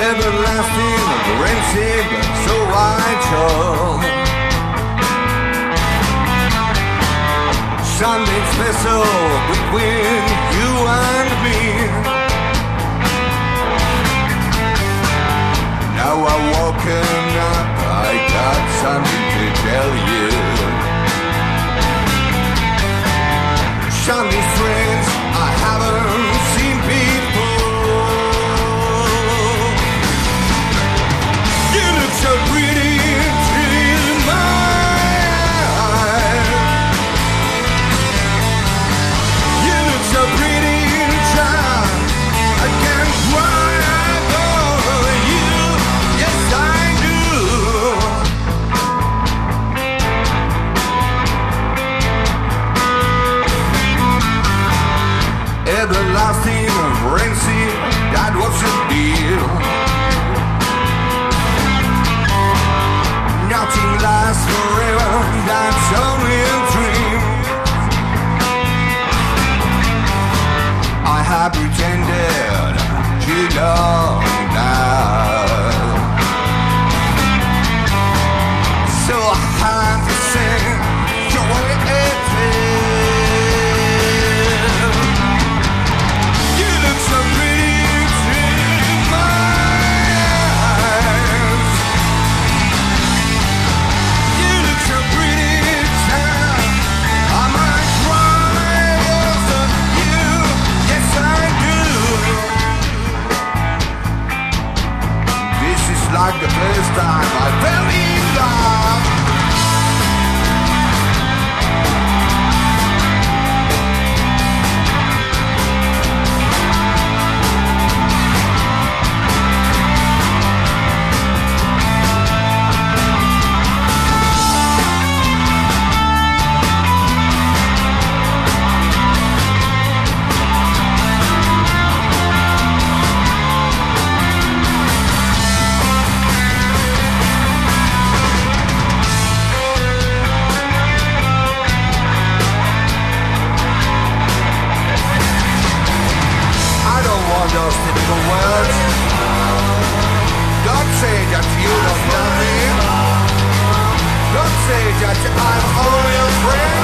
everlasting, rancid, so vital. Something special between you and me. Now I'm woken up, I got something to tell you. Something strange I haven't seen before. You look so pretty in my eyes. You look so pretty inside. I can't cry over you. Yes, I do. Everlasting, rancid, that was the deal. Nothing lasts forever, that's only a dream. I have pretended too long now, so I have to say your way it is. You look so pretty in my eyes. You look so pretty inside. I might cry over you. Yes, I do. This is like the first time I fell in love. I don't want those typical words. Don't say that you don't love me. Don't say that I'm all your friend.